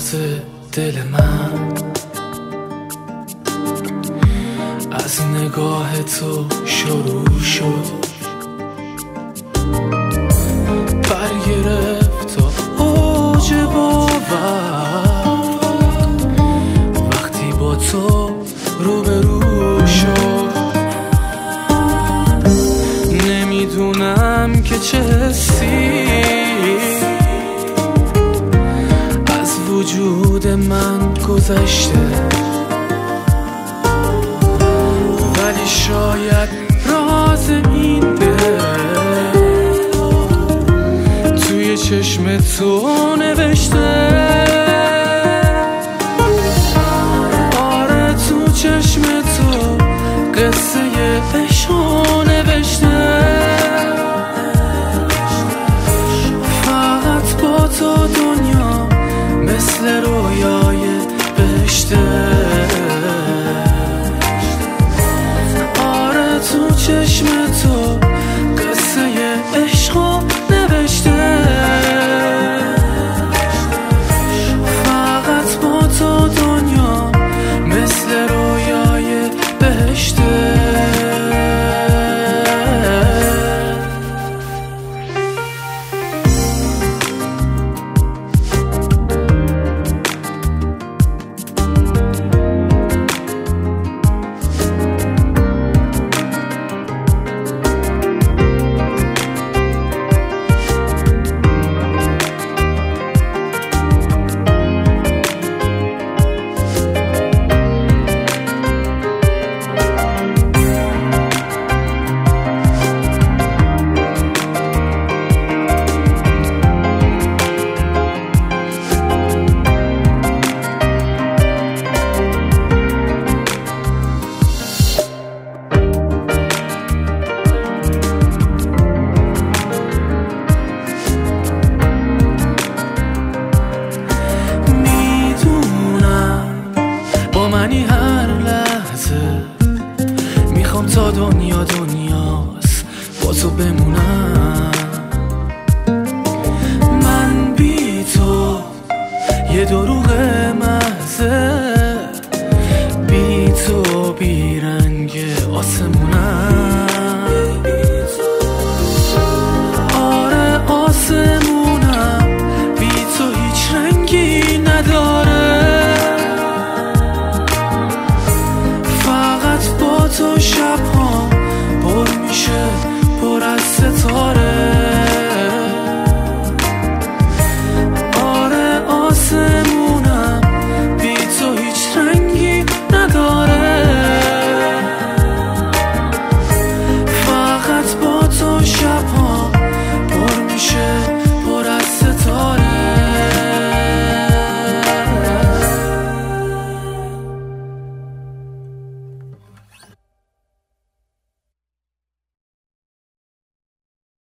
راز دل من از نگاه تو شروع شد، برگرفت تا اوج باور وقتی با تو روبرو شد. نمیدونم که چه حسی از وجود من گذشته، ولی شاید راز این دل توی چشم تو نوشته. آره تو چشم تو قصه عشقو نوشته. فقط با تو دنیا مثل رویای بهشته. آره تو چشم تو قصه عشقو نوشته. فقط با تو دنیا مثل رویای بهشته. منی هر لحظه میخوام تا دنیاست با تو بمونم. من بی تو یه دروغ محضه، بی تو بی